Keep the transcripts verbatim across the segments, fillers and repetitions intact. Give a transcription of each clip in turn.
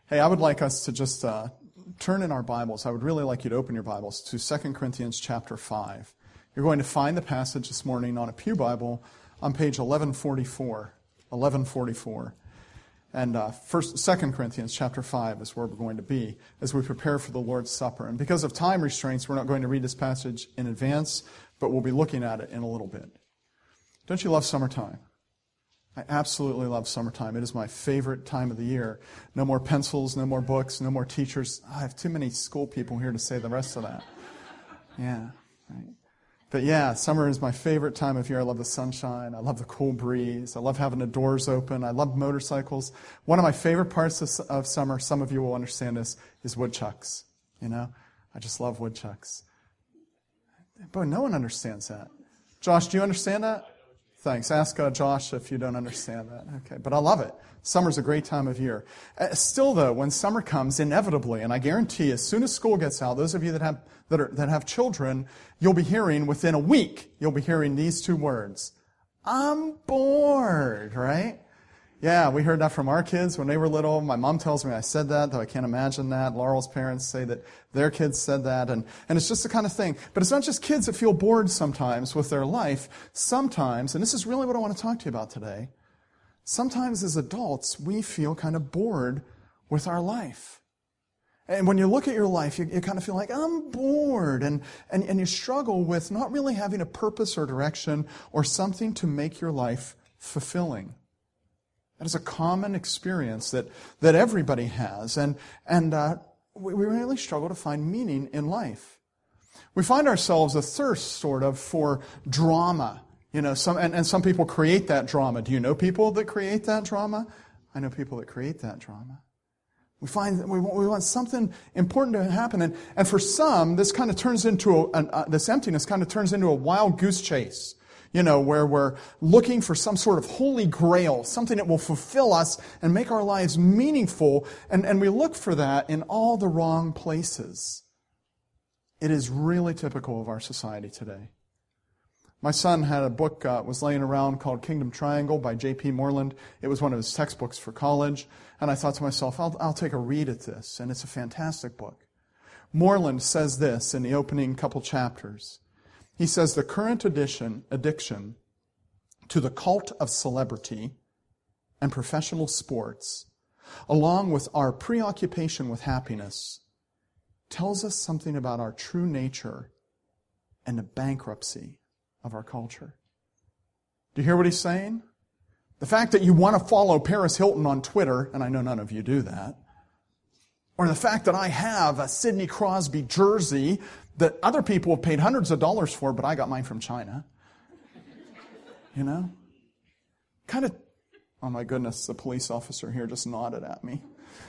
Hey, I would like us to just uh, turn in our Bibles. I would really like you to open your Bibles to Second Corinthians chapter five. You're going to find the passage this morning on a pew Bible on page eleven forty-four. eleven forty-four. And uh, first, Second Corinthians chapter five is where we're going to be as we prepare for the Lord's Supper. And because of time restraints, we're not going to read this passage in advance, but we'll be looking at it in a little bit. Don't you love summertime? I absolutely love summertime. It is my favorite time of the year. No more pencils, no more books, no more teachers. I have too many school people here to say the rest of that. Yeah, right. But yeah, summer is my favorite time of year. I love the sunshine. I love the cool breeze. I love having the doors open. I love motorcycles. One of my favorite parts of, of summer, some of you will understand this, is woodchucks. You know, I just love woodchucks. Boy, no one understands that. Josh, do you understand that? Thanks. Ask uh, Josh if you don't understand that. Okay, but I love it. Summer's a great time of year. Uh, still, though, when summer comes, inevitably, and I guarantee as soon as school gets out, those of you that have that, are, that have children, you'll be hearing within a week, you'll be hearing these two words. I'm bored, right? Yeah, we heard that from our kids when they were little. My mom tells me I said that, though I can't imagine that. Laurel's parents say that their kids said that. And, and it's just the kind of thing. But it's not just kids that feel bored sometimes with their life. Sometimes, and this is really what I want to talk to you about today, sometimes as adults, we feel kind of bored with our life. And when you look at your life, you, you kind of feel like, I'm bored. And, and, and you struggle with not really having a purpose or direction or something to make your life fulfilling. That is a common experience that, that everybody has, and, and uh, we, we really struggle to find meaning in life. We find ourselves a thirst, sort of, for drama. You know, some and, and some people create that drama. Do you know people that create that drama? I know people that create that drama. We find that we want, we want something important to happen, and, and for some, this kind of turns into a, an, uh, this emptiness kind of turns into a wild goose chase. You know, where we're looking for some sort of holy grail, something that will fulfill us and make our lives meaningful, and, and we look for that in all the wrong places. It is really typical of our society today. My son had a book, uh, was laying around called Kingdom Triangle by J P Moreland. It was one of his textbooks for college, and I thought to myself, I'll, I'll take a read at this, and it's a fantastic book. Moreland says this in the opening couple chapters. He says the current addition, addiction to the cult of celebrity and professional sports, along with our preoccupation with happiness, tells us something about our true nature and the bankruptcy of our culture. Do you hear what he's saying? The fact that you want to follow Paris Hilton on Twitter, and I know none of you do that, or the fact that I have a Sidney Crosby jersey that other people have paid hundreds of dollars for, but I got mine from China. You know? Kind of, oh my goodness, the police officer here just nodded at me.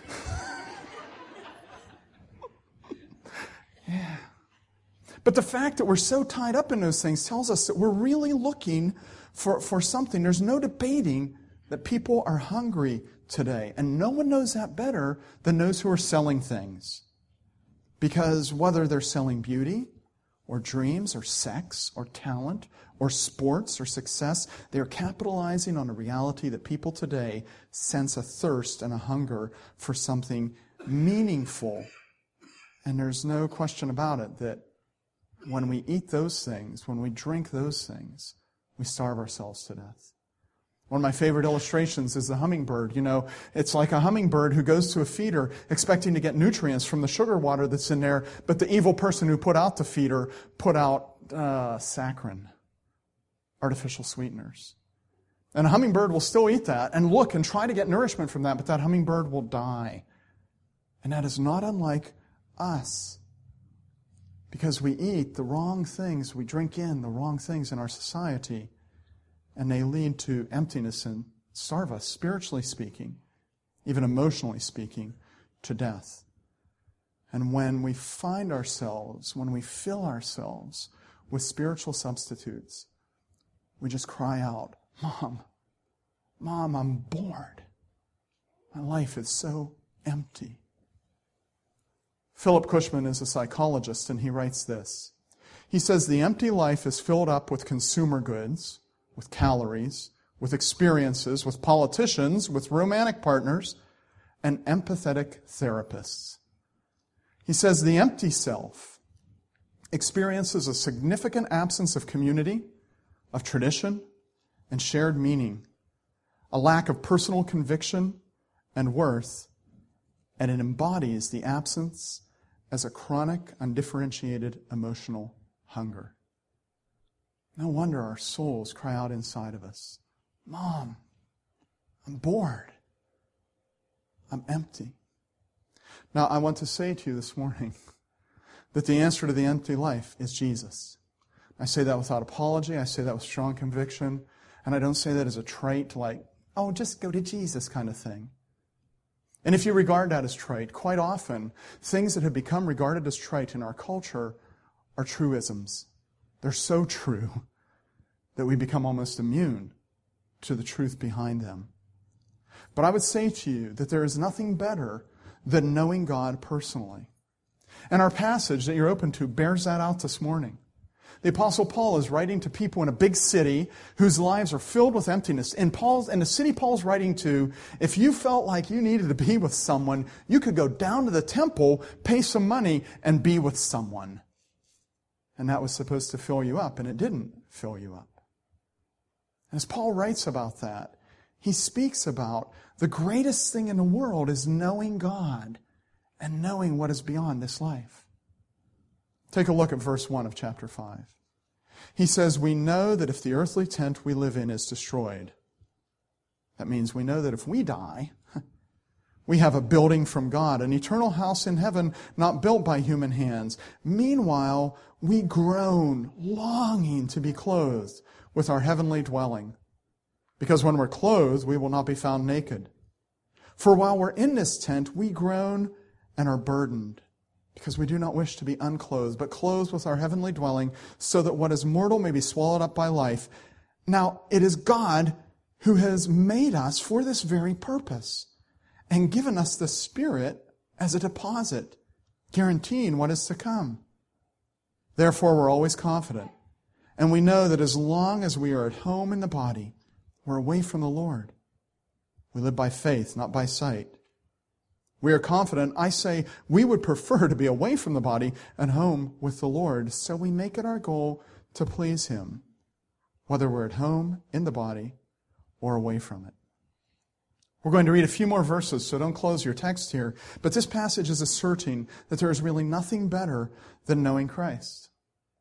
Yeah. But the fact that we're so tied up in those things tells us that we're really looking for, for something. There's no debating that people are hungry today. And no one knows that better than those who are selling things. Because whether they're selling beauty or dreams or sex or talent or sports or success, they're capitalizing on a reality that people today sense a thirst and a hunger for something meaningful. And there's no question about it that when we eat those things, when we drink those things, we starve ourselves to death. One of my favorite illustrations is the hummingbird. You know, it's like a hummingbird who goes to a feeder expecting to get nutrients from the sugar water that's in there, but the evil person who put out the feeder put out uh, saccharin, artificial sweeteners. And a hummingbird will still eat that and look and try to get nourishment from that, but that hummingbird will die. And that is not unlike us. Because we eat the wrong things, we drink in the wrong things in our society, and they lead to emptiness and starve us, spiritually speaking, even emotionally speaking, to death. And when we find ourselves, when we fill ourselves with spiritual substitutes, we just cry out, Mom, Mom, I'm bored. My life is so empty. Philip Cushman is a psychologist, and he writes this. He says, the empty life is filled up with consumer goods, with calories, with experiences, with politicians, with romantic partners, and empathetic therapists. He says the empty self experiences a significant absence of community, of tradition, and shared meaning, a lack of personal conviction and worth, and it embodies the absence as a chronic, undifferentiated emotional hunger. No wonder our souls cry out inside of us, Mom, I'm bored. I'm empty. Now, I want to say to you this morning that the answer to the empty life is Jesus. I say that without apology. I say that with strong conviction. And I don't say that as a trait like, oh, just go to Jesus kind of thing. And if you regard that as trite, quite often, things that have become regarded as trite in our culture are truisms. They're so true that we become almost immune to the truth behind them. But I would say to you that there is nothing better than knowing God personally. And our passage that you're open to bears that out this morning. The Apostle Paul is writing to people in a big city whose lives are filled with emptiness. In Paul's, in the city Paul's writing to, if you felt like you needed to be with someone, you could go down to the temple, pay some money, and be with someone. And that was supposed to fill you up, and it didn't fill you up. As Paul writes about that, he speaks about the greatest thing in the world is knowing God and knowing what is beyond this life. Take a look at verse one of chapter five. He says, we know that if the earthly tent we live in is destroyed, that means we know that if we die, we have a building from God, an eternal house in heaven not built by human hands. Meanwhile, we groan, longing to be clothed with our heavenly dwelling. Because when we're clothed, we will not be found naked. For while we're in this tent, we groan and are burdened, because we do not wish to be unclothed, but clothed with our heavenly dwelling, so that what is mortal may be swallowed up by life. Now, it is God who has made us for this very purpose, and given us the Spirit as a deposit, guaranteeing what is to come. Therefore, we're always confident, and we know that as long as we are at home in the body, we're away from the Lord. We live by faith, not by sight. We are confident. I say we would prefer to be away from the body and home with the Lord, so we make it our goal to please Him, whether we're at home in the body or away from it. We're going to read a few more verses, so don't close your text here, but this passage is asserting that there is really nothing better than knowing Christ.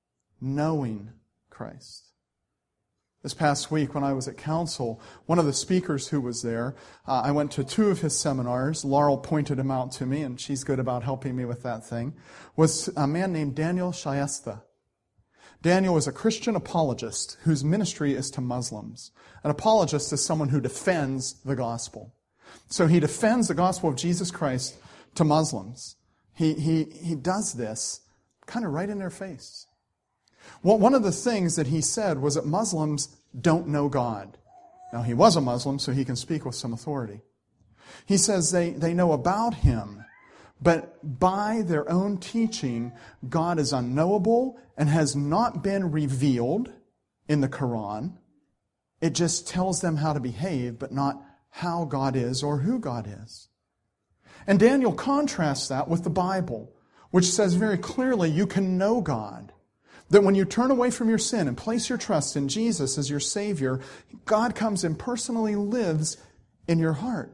Knowing Christ. This past week when I was at council, one of the speakers who was there, uh, I went to two of his seminars. Laurel pointed him out to me, and she's good about helping me with that thing, was a man named Daniel Shyesta. Daniel is a Christian apologist whose ministry is to Muslims. An apologist is someone who defends the gospel. So he defends the gospel of Jesus Christ to Muslims. He, he, he does this kind of right in their face. Well, one of the things that he said was that Muslims don't know God. Now, he was a Muslim, so he can speak with some authority. He says they, they know about Him, but by their own teaching, God is unknowable and has not been revealed in the Quran. It just tells them how to behave, but not how God is or who God is. And Daniel contrasts that with the Bible, which says very clearly you can know God. That when you turn away from your sin and place your trust in Jesus as your Savior, God comes and personally lives in your heart.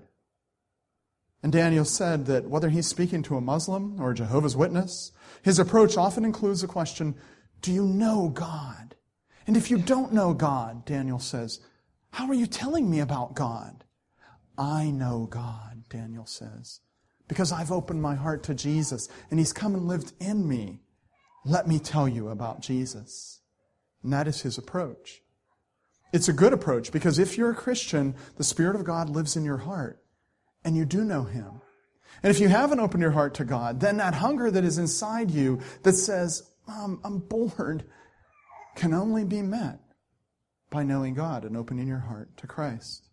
And Daniel said that whether he's speaking to a Muslim or a Jehovah's Witness, his approach often includes the question, do you know God? And if you don't know God, Daniel says, how are you telling me about God? I know God, Daniel says, because I've opened my heart to Jesus and He's come and lived in me. Let me tell you about Jesus. And that is his approach. It's a good approach because if you're a Christian, the Spirit of God lives in your heart and you do know Him. And if you haven't opened your heart to God, then that hunger that is inside you that says, Mom, I'm bored, can only be met by knowing God and opening your heart to Christ.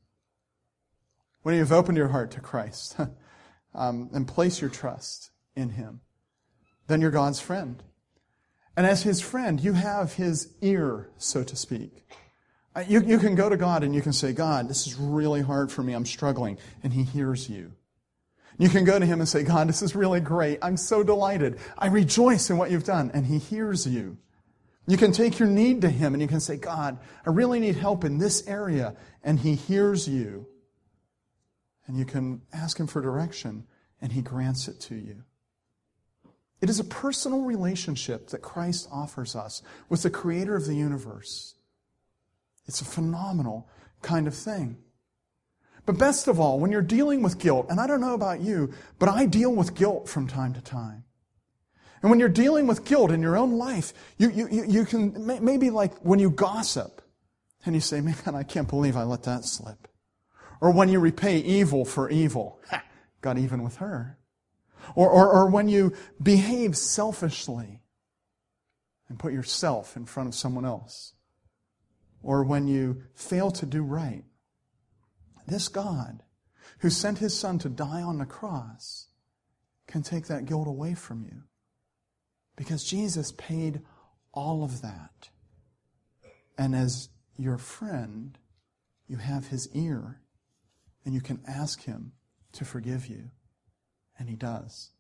When you've opened your heart to Christ um, and place your trust in Him, then you're God's friend. And as His friend, you have His ear, so to speak. You, you can go to God and you can say, God, this is really hard for me. I'm struggling. And He hears you. You can go to Him and say, God, this is really great. I'm so delighted. I rejoice in what you've done. And He hears you. You can take your need to Him and you can say, God, I really need help in this area. And He hears you. And you can ask Him for direction and He grants it to you. It is a personal relationship that Christ offers us with the Creator of the universe. It's a phenomenal kind of thing. But best of all, when you're dealing with guilt, and I don't know about you, but I deal with guilt from time to time. And when you're dealing with guilt in your own life, you, you, you can, maybe like when you gossip, and you say, man, I can't believe I let that slip. Or when you repay evil for evil, ha, got even with her. Or, or, or when you behave selfishly and put yourself in front of someone else. Or when you fail to do right. This God, who sent His Son to die on the cross, can take that guilt away from you. Because Jesus paid all of that. And as your friend, you have His ear, and you can ask Him to forgive you. And He does.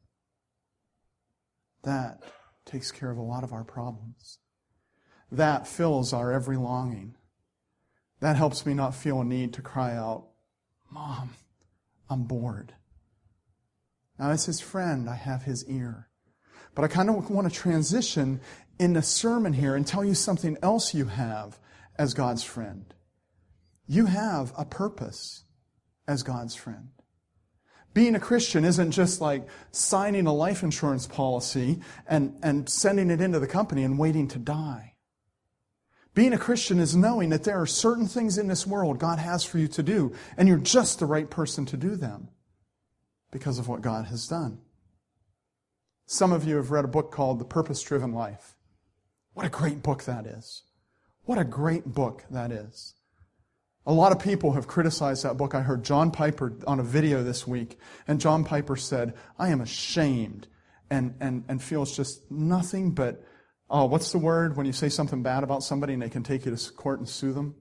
That takes care of a lot of our problems. That fills our every longing. That helps me not feel a need to cry out, Mom, I'm bored. Now, as His friend, I have His ear. But I kind of want to transition in the sermon here and tell you something else you have as God's friend. You have a purpose as God's friend. Being a Christian isn't just like signing a life insurance policy and, and sending it into the company and waiting to die. Being a Christian is knowing that there are certain things in this world God has for you to do, and you're just the right person to do them because of what God has done. Some of you have read a book called The Purpose-Driven Life. What a great book that is. What a great book that is. A lot of people have criticized that book. I heard John Piper on a video this week, and John Piper said, I am ashamed and, and, and feels just nothing but, oh, what's the word when you say something bad about somebody and they can take you to court and sue them?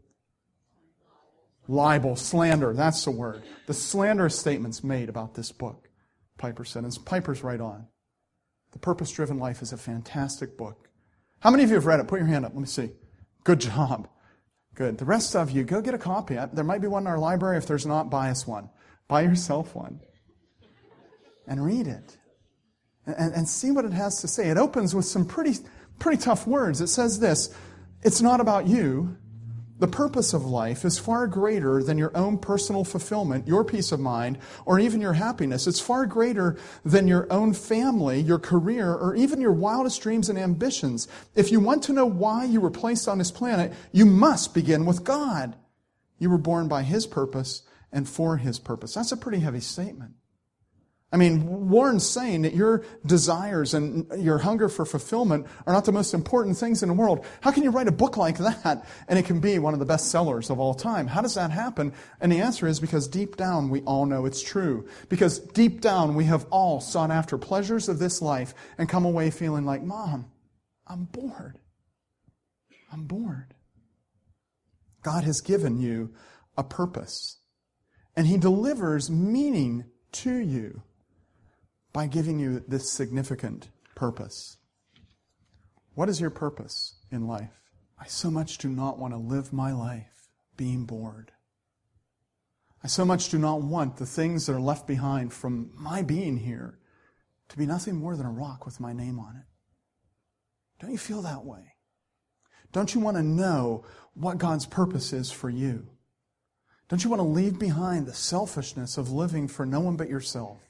Libel, slander, that's the word. The slanderous statements made about this book, Piper said. And Piper's right on. The Purpose-Driven Life is a fantastic book. How many of you have read it? Put your hand up. Let me see. Good job. Good. The rest of you, go get a copy. There might be one in our library. If there's not, buy us one. Buy yourself one. And read it. And, and see what it has to say. It opens with some pretty, pretty tough words. It says this, it's not about you. The purpose of life is far greater than your own personal fulfillment, your peace of mind, or even your happiness. It's far greater than your own family, your career, or even your wildest dreams and ambitions. If you want to know why you were placed on this planet, you must begin with God. You were born by His purpose and for His purpose. That's a pretty heavy statement. I mean, Warren's saying that your desires and your hunger for fulfillment are not the most important things in the world. How can you write a book like that and it can be one of the best sellers of all time? How does that happen? And the answer is because deep down we all know it's true. Because deep down we have all sought after pleasures of this life and come away feeling like, Mom, I'm bored. I'm bored. God has given you a purpose. And He delivers meaning to you by giving you this significant purpose. What is your purpose in life? I so much do not want to live my life being bored. I so much do not want the things that are left behind from my being here to be nothing more than a rock with my name on it. Don't you feel that way? Don't you want to know what God's purpose is for you? Don't you want to leave behind the selfishness of living for no one but yourself?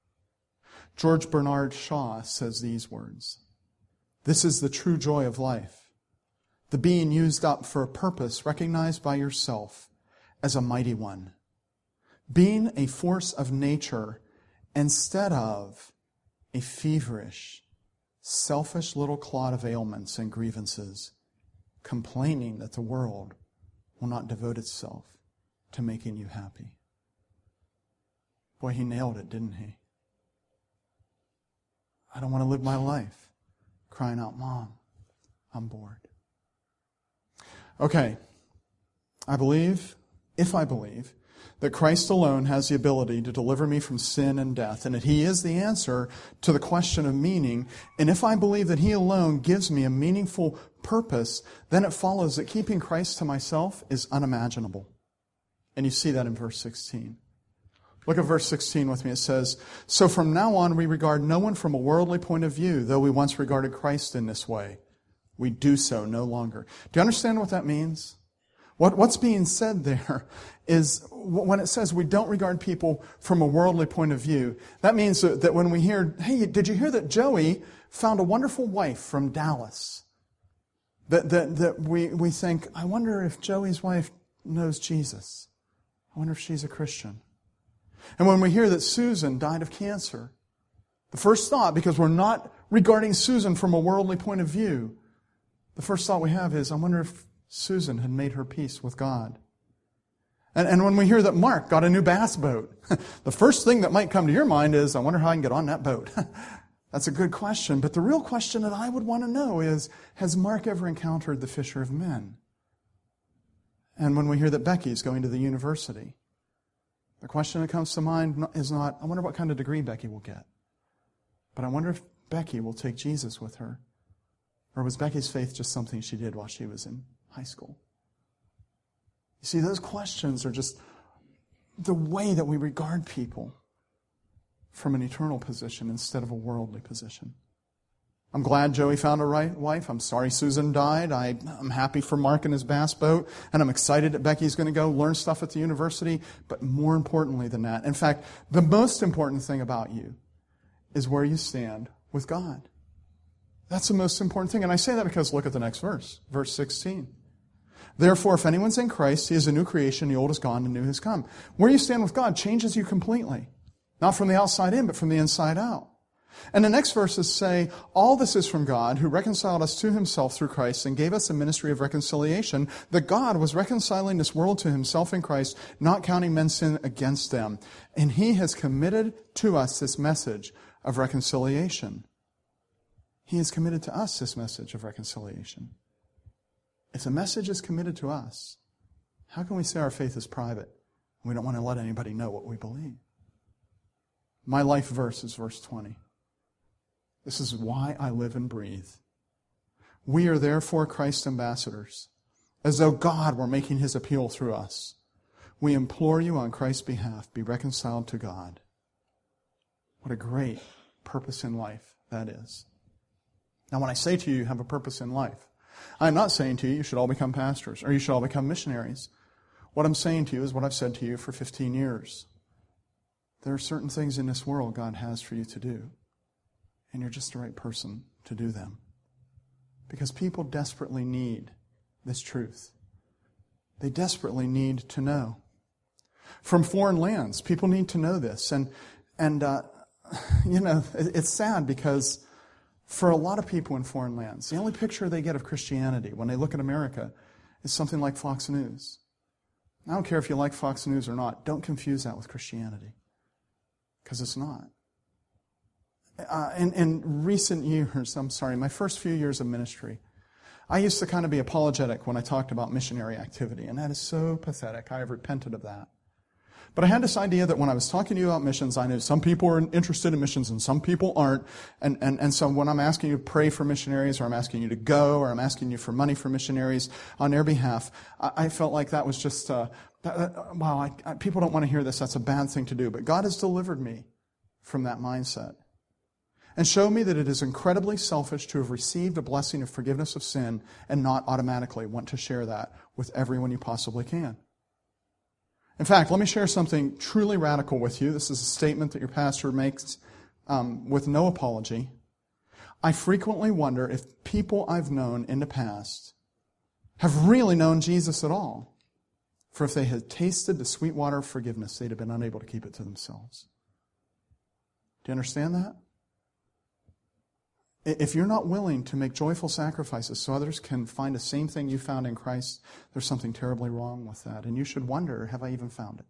George Bernard Shaw says these words, this is the true joy of life, the being used up for a purpose recognized by yourself as a mighty one, being a force of nature instead of a feverish, selfish little clod of ailments and grievances, complaining that the world will not devote itself to making you happy. Boy, he nailed it, didn't he? I don't want to live my life crying out, Mom, I'm bored. Okay, I believe, if I believe, that Christ alone has the ability to deliver me from sin and death, and that He is the answer to the question of meaning. And if I believe that He alone gives me a meaningful purpose, then it follows that keeping Christ to myself is unimaginable. And you see that in verse sixteen. Look at verse sixteen with me. It says, "So from now on we regard no one from a worldly point of view, though we once regarded Christ in this way. We do so no longer." Do you understand what that means? What, what's being said there is when it says we don't regard people from a worldly point of view, that means that, that when we hear, "Hey, did you hear that Joey found a wonderful wife from Dallas?" That, that, that we, we think, I wonder if Joey's wife knows Jesus. I wonder if she's a Christian. And when we hear that Susan died of cancer, the first thought, because we're not regarding Susan from a worldly point of view, the first thought we have is, I wonder if Susan had made her peace with God. And, and when we hear that Mark got a new bass boat, the first thing that might come to your mind is, I wonder how I can get on that boat. That's a good question. But the real question that I would want to know is, has Mark ever encountered the fisher of men? And when we hear that Becky's going to the university, the question that comes to mind is not, I wonder what kind of degree Becky will get. But I wonder if Becky will take Jesus with her. Or was Becky's faith just something she did while she was in high school? You see, those questions are just the way that we regard people from an eternal position instead of a worldly position. I'm glad Joey found a right wife. I'm sorry Susan died. I, I'm happy for Mark and his bass boat. And I'm excited that Becky's going to go learn stuff at the university. But more importantly than that, in fact, the most important thing about you is where you stand with God. That's the most important thing. And I say that because look at the next verse, verse sixteen. "Therefore, if anyone's in Christ, he is a new creation. The old is gone, the new has come." Where you stand with God changes you completely. Not from the outside in, but from the inside out. And the next verses say, "All this is from God, who reconciled us to Himself through Christ and gave us a ministry of reconciliation, that God was reconciling this world to Himself in Christ, not counting men's sin against them. And He has committed to us this message of reconciliation." He has committed to us this message of reconciliation. If the message is committed to us, how can we say our faith is private and we don't want to let anybody know what we believe? My life verse is verse twenty. This is why I live and breathe. "We are therefore Christ's ambassadors, as though God were making His appeal through us. We implore you on Christ's behalf, be reconciled to God." What a great purpose in life that is. Now, when I say to you, you have a purpose in life, I'm not saying to you, you should all become pastors or you should all become missionaries. What I'm saying to you is what I've said to you for fifteen years. There are certain things in this world God has for you to do, and you're just the right person to do them. Because people desperately need this truth. They desperately need to know. From foreign lands, people need to know this. And, and uh, you know, it's sad because for a lot of people in foreign lands, the only picture they get of Christianity when they look at America is something like Fox News. I don't care if you like Fox News or not. Don't confuse that with Christianity. Because it's not. Uh, in, in recent years, I'm sorry, my first few years of ministry, I used to kind of be apologetic when I talked about missionary activity, and that is so pathetic. I have repented of that. But I had this idea that when I was talking to you about missions, I knew some people are interested in missions and some people aren't. And, and, and so when I'm asking you to pray for missionaries, or I'm asking you to go, or I'm asking you for money for missionaries on their behalf, I, I felt like that was just, uh, that, that, wow, I, I, people don't want to hear this. That's a bad thing to do. But God has delivered me from that mindset and showed me that it is incredibly selfish to have received a blessing of forgiveness of sin and not automatically want to share that with everyone you possibly can. In fact, let me share something truly radical with you. This is a statement that your pastor makes um, with no apology. I frequently wonder if people I've known in the past have really known Jesus at all. For if they had tasted the sweet water of forgiveness, they'd have been unable to keep it to themselves. Do you understand that? If you're not willing to make joyful sacrifices so others can find the same thing you found in Christ, there's something terribly wrong with that. And you should wonder, have I even found it?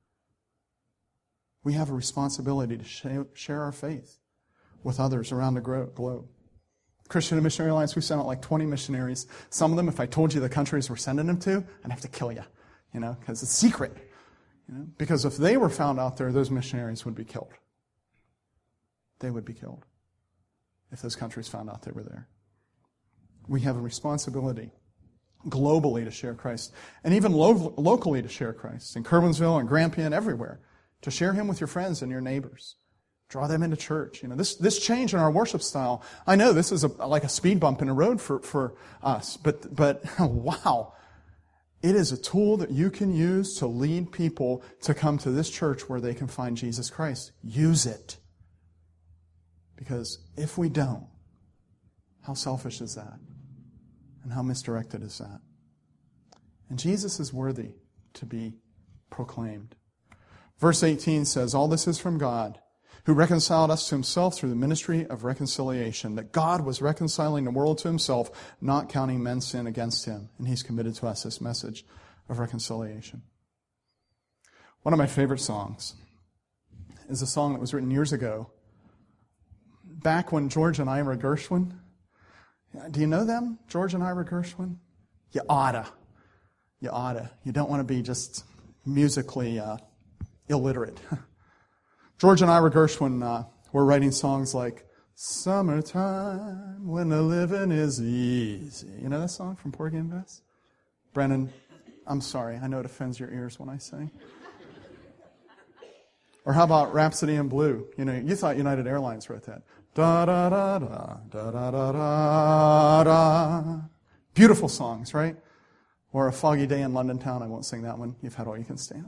We have a responsibility to share our faith with others around the globe. Christian and Missionary Alliance, we sent out like twenty missionaries. Some of them, if I told you the countries we're sending them to, I'd have to kill you, you know, because it's secret. You know? Because if they were found out there, those missionaries would be killed. They would be killed if those countries found out they were there. We have a responsibility globally to share Christ, and even lo- locally to share Christ, in Curwensville and Grampian, everywhere, to share Him with your friends and your neighbors. Draw them into church. You know, this, this change in our worship style, I know this is a, like a speed bump in the road for, for us, but, but wow, it is a tool that you can use to lead people to come to this church where they can find Jesus Christ. Use it. Because if we don't, how selfish is that? And how misdirected is that? And Jesus is worthy to be proclaimed. Verse eighteen says, all this is from God, who reconciled us to Himself through the ministry of reconciliation, that God was reconciling the world to Himself, not counting men's sin against Him. And He's committed to us this message of reconciliation. One of my favorite songs is a song that was written years ago, back when George and Ira Gershwin, do you know them, George and Ira Gershwin? You oughta. You oughta. You don't want to be just musically uh, illiterate. George and Ira Gershwin uh, were writing songs like, Summertime when the living is easy. You know that song from Porgy and Bess? Brennan, I'm sorry. I know it offends your ears when I sing. Or how about Rhapsody in Blue? You know, you thought United Airlines wrote that. Da da da da da da da da da. Beautiful songs, right? Or A Foggy Day in London Town. I won't sing that one. You've had all you can stand.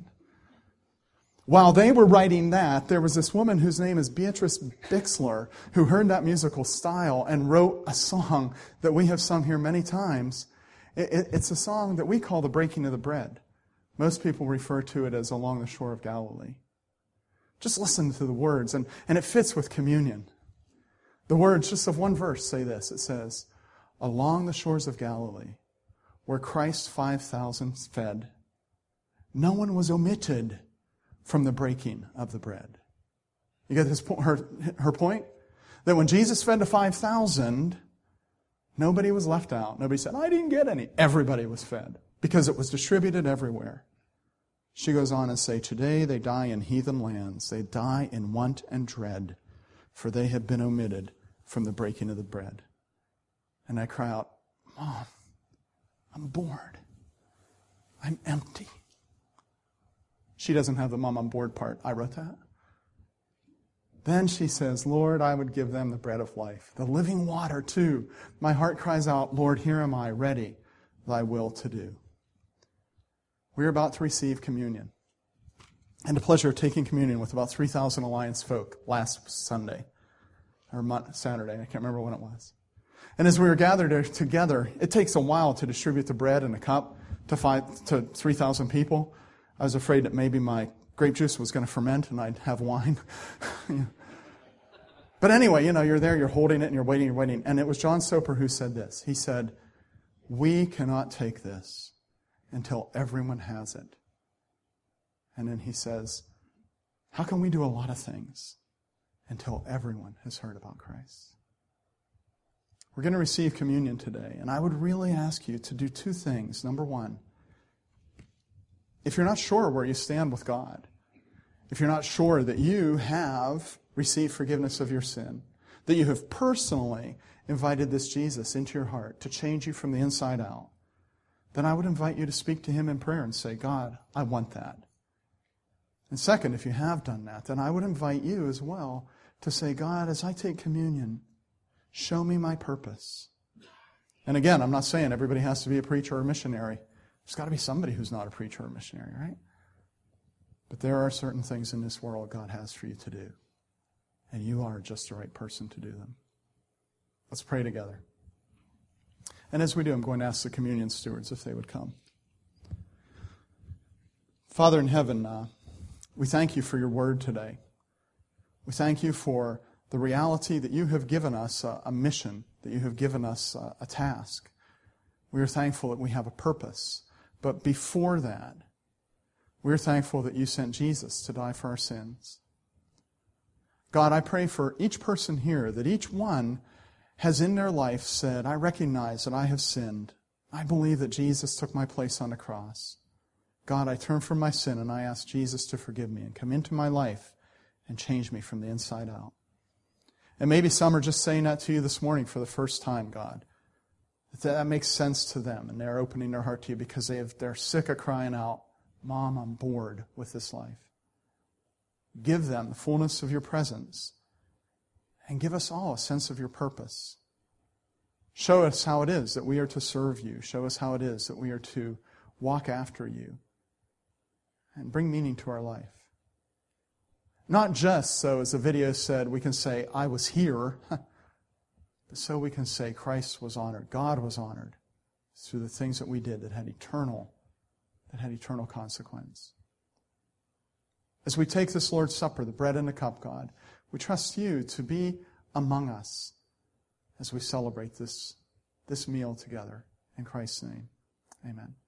While they were writing that, there was this woman whose name is Beatrice Bixler who heard that musical style and wrote a song that we have sung here many times. It, it, it's a song that we call the Breaking of the Bread. Most people refer to it as Along the Shore of Galilee. Just listen to the words, and, and it fits with communion. The words, just of one verse, say this. It says, along the shores of Galilee, where Christ five thousand fed, no one was omitted from the breaking of the bread. You get this, her, her point? That when Jesus fed the five thousand, nobody was left out. Nobody said, I didn't get any. Everybody was fed because it was distributed everywhere. She goes on and say, today they die in heathen lands. They die in want and dread, for they have been omitted from the breaking of the bread. And I cry out, Mom, I'm bored. I'm empty. She doesn't have the mom on board part. I wrote that. Then she says, Lord, I would give them the bread of life, the living water too. My heart cries out, Lord, here am I, ready thy will to do. We're about to receive communion. And the pleasure of taking communion with about three thousand Alliance folk last Sunday, or Saturday, I can't remember when it was. And as we were gathered together, it takes a while to distribute the bread and the cup to, five, to three thousand people. I was afraid that maybe my grape juice was going to ferment and I'd have wine. Yeah. But anyway, you know, you're there, you're holding it, and you're waiting, you're waiting. And it was John Soper who said this. He said, we cannot take this until everyone has it. And then he says, how can we do a lot of things until everyone has heard about Christ? We're going to receive communion today, and I would really ask you to do two things. Number one, if you're not sure where you stand with God, if you're not sure that you have received forgiveness of your sin, that you have personally invited this Jesus into your heart to change you from the inside out, then I would invite you to speak to Him in prayer and say, God, I want that. And second, if you have done that, then I would invite you as well to say, God, as I take communion, show me my purpose. And again, I'm not saying everybody has to be a preacher or a missionary. There's got to be somebody who's not a preacher or a missionary, right? But there are certain things in this world God has for you to do. And you are just the right person to do them. Let's pray together. And as we do, I'm going to ask the communion stewards if they would come. Father in heaven, uh, we thank you for your word today. We thank you for the reality that you have given us a, a mission, that you have given us a, a task. We are thankful that we have a purpose. But before that, we're thankful that you sent Jesus to die for our sins. God, I pray for each person here, that each one has in their life said, I recognize that I have sinned. I believe that Jesus took my place on the cross. God, I turn from my sin and I ask Jesus to forgive me and come into my life and change me from the inside out. And maybe some are just saying that to you this morning for the first time, God. That makes sense to them, and they're opening their heart to you because they have, they're sick of crying out, Mom, I'm bored with this life. Give them the fullness of your presence, and give us all a sense of your purpose. Show us how it is that we are to serve you. Show us how it is that we are to walk after you, and bring meaning to our life. Not just so, as the video said, we can say, I was here, but so we can say Christ was honored, God was honored through the things that we did that had eternal, that had eternal consequence. As we take this Lord's Supper, the bread and the cup, God, we trust you to be among us as we celebrate this, this meal together. In Christ's name, amen.